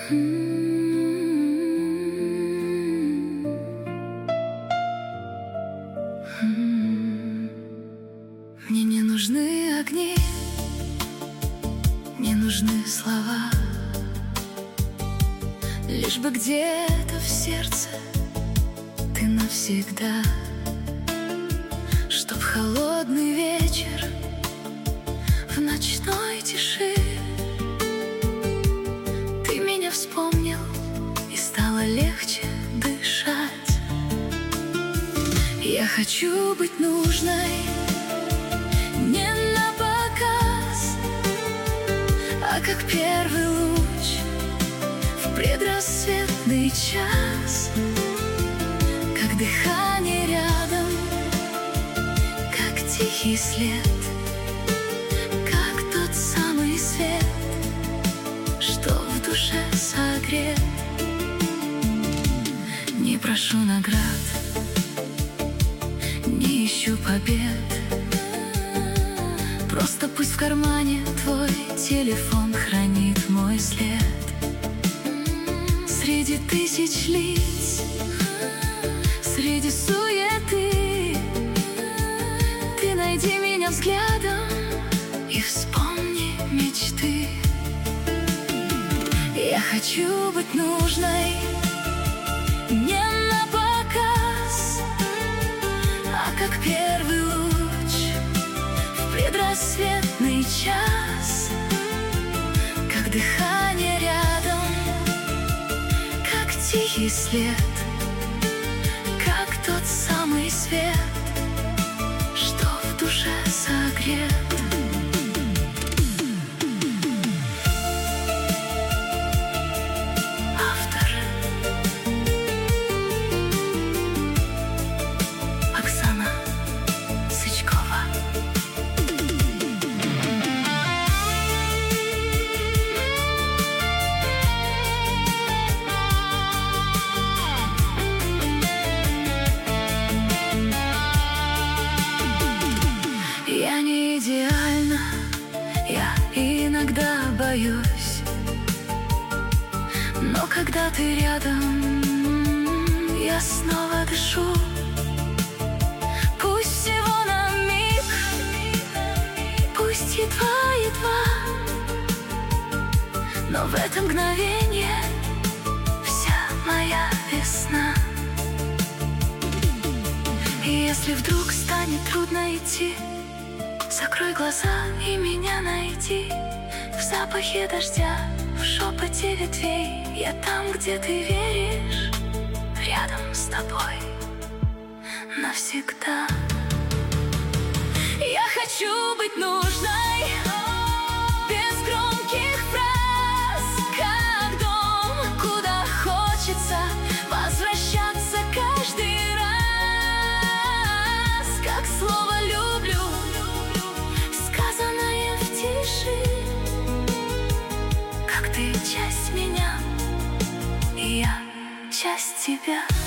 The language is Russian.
Мне не нужны огни, не нужны слова, лишь бы где-то в сердце ты навсегда. Чтоб холодный вечер в ночной тиши ты меня вспомнил и стало легче дышать. Я хочу быть нужной, не на показ, а как первый луч в предрассветный час, как дыхание рядом, как тихий след, как тот самый свет, что в душе согрет. Не прошу наград, не ищу побед, просто пусть в кармане твой телефон хранит мой след. Среди тысяч лиц, среди суеты, ты найди меня взглядом и вспомни мечты. Я хочу быть нужной, не на показ, а как первый луч в предрассветный час, как дыхание рядом, как тихий след, как тот самый свет, что в душе согрет. Я не идеальна, я иногда боюсь, но когда ты рядом, я снова дышу. Пусть всего на миг, пусть едва-едва, но в это мгновение вся моя весна. И если вдруг станет трудно идти, закрой глаза и меня найди. В запахе дождя, в шепоте ветвей, я там, где ты веришь, рядом с тобой навсегда. Я хочу быть нужной, без громких фраз, как дом, куда хочется возвращаться каждый раз, как слово «люблю», сказанное в тиши, как ты часть меня, и я часть тебя.